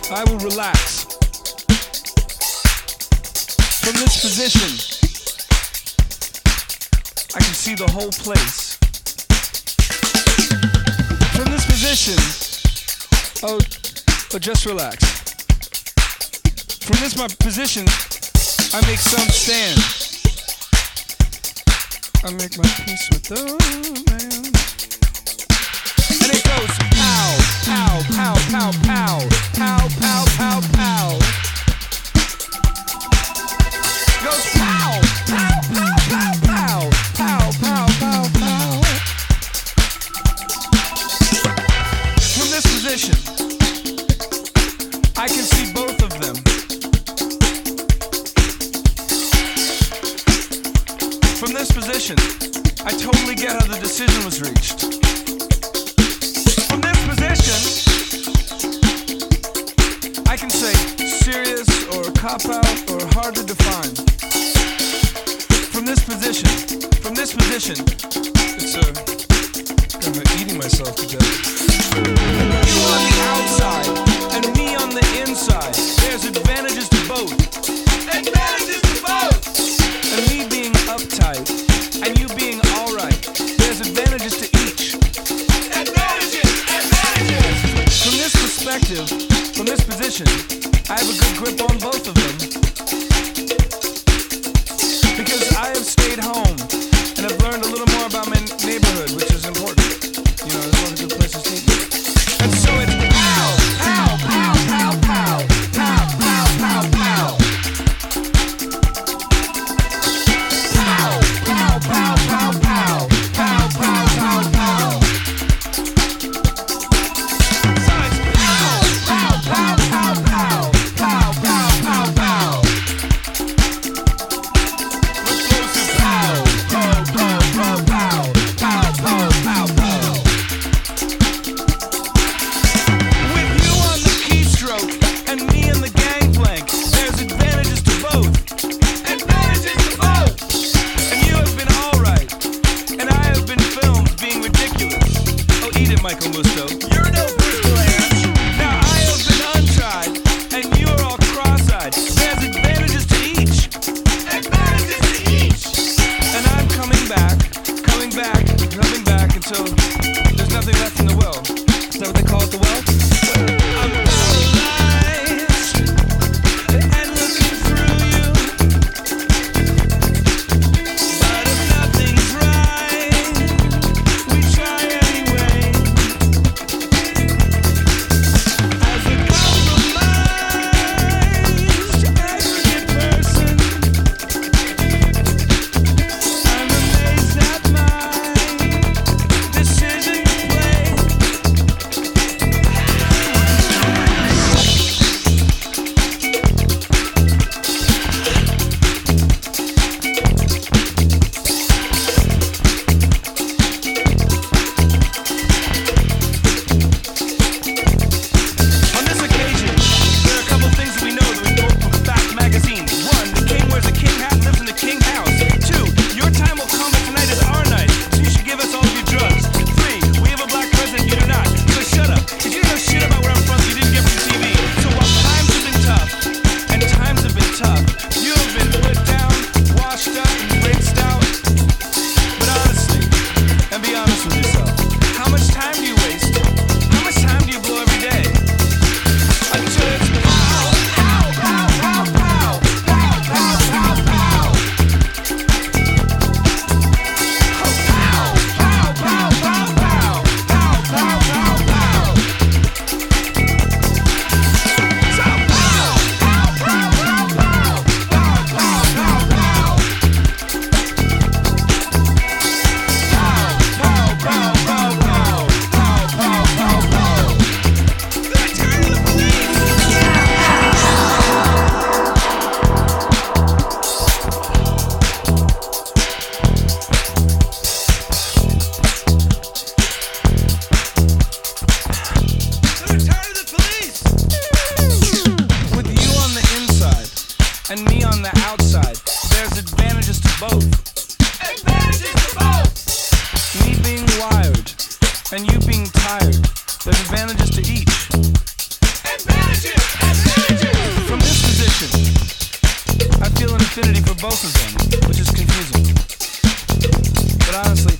I will relax. From this position, I can see the whole place. From this position, oh, just relax. From this my position, I make some stand. I make my peace with the man. And it goes pow, pow, pow, pow, pow, pow, pow, pow, pow. It goes pow, pow, pow, pow, pow, pow, pow, pow, pow. From this position, I can see both of them. From this position, I totally get how the decision was reached. From this position, I can say serious or cop-out or hard to define. From this position, it's I'm eating myself to death. You on the outside and me on the inside. There's advantages to both. Advantages to both. And me being uptight and you being alright. There's advantages to each. Advantages! From this perspective, from this position, I have a good grip on both of them. Because I have stayed home and have learned a little more about my neighborhood, which is important. You know, there's a lot of good places to eat. And so it's pow, pow, pow, pow, pow, pow, pow, pow, pow. Pow, pow, pow, pow, pow, pow, pow, pow, pow. So it's pow, pow, pow, pow, pow, pow, pow, pow, pow. Explosive pow, pow, pow, pow, pow, pow, pow, pow, pow. With you on the keystroke and me in the gangplank, there's advantages to both. Advantages to both. And you have been alright, and I have been filmed being ridiculous. Oh, eat it, Michael Musto. You're no Bruce. Now I have been untried, and you are all cross-eyed. There's advantages to each. Advantages to each. And I'm coming back until there's nothing left in the well. Is that what they call it, the well? I'm paralyzed and looking through you. But if nothing's right, we try anyway. As a compromised aggregate person, I'm amazed at my decision to play. On this occasion, there are a couple things that we know that we quote from Fact Magazine. 1, the king wears a king hat and lives in the king house. 2, your time will come, but tonight is our night, so you should give us all of your drugs. 3, we have a black president, you do not. So shut up. If you don't know shit about where I'm from, you didn't get from TV. So while times have been tough, and times have been tough, you have been put down, washed up, and rinsed out. But honestly, and be honest with yourself, how much time do you waste? How much time do you blow every day? Until it's pow, pow, pow, pow, pow, pow, pow, pow, pow. Oh, pow, pow, pow, pow, pow, pow, pow, pow, pow. So pow, pow, pow, pow, pow, pow, pow, pow, pow. Pow, pow, pow, pow, pow, pow, pow, pow. The return of the police. The return of the police. With you on the inside and me on the outside, there's advantages to both. Advantages to both. Me being wired and you being tired, there's advantages to each. Advantages! both of them, which is confusing. But honestly,